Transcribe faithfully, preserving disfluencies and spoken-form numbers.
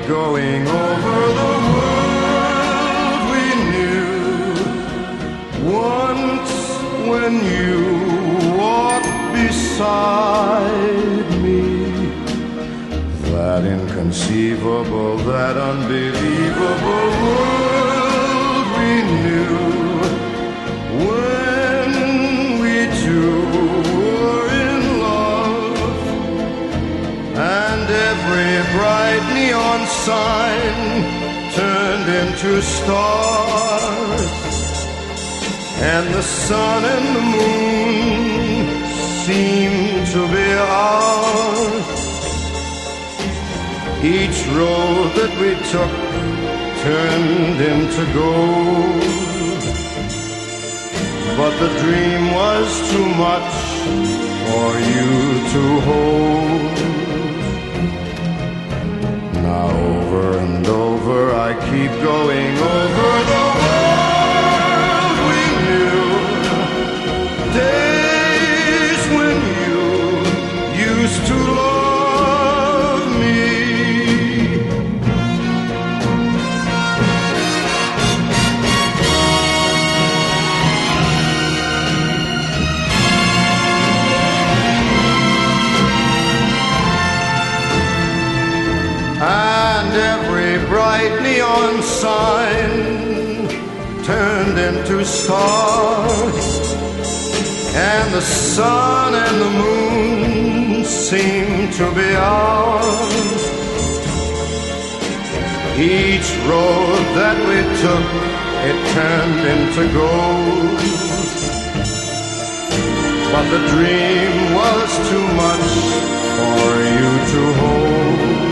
going over the world we knew. Once when you walked beside me, that inconceivable, that unbelievable world we knew. When we two were in love, and every bright neon sign turned into stars, and the sun and the moon seemed to be ours. Each road that we took turned into gold, but the dream was too much for you to hold. Now over and over I keep going over the world we knew. Days when you used to love me. And every bright neon sign turned into stars, and the sun and the moon seemed to be ours. Each road that we took, it turned into gold, but the dream was too much for you to hold.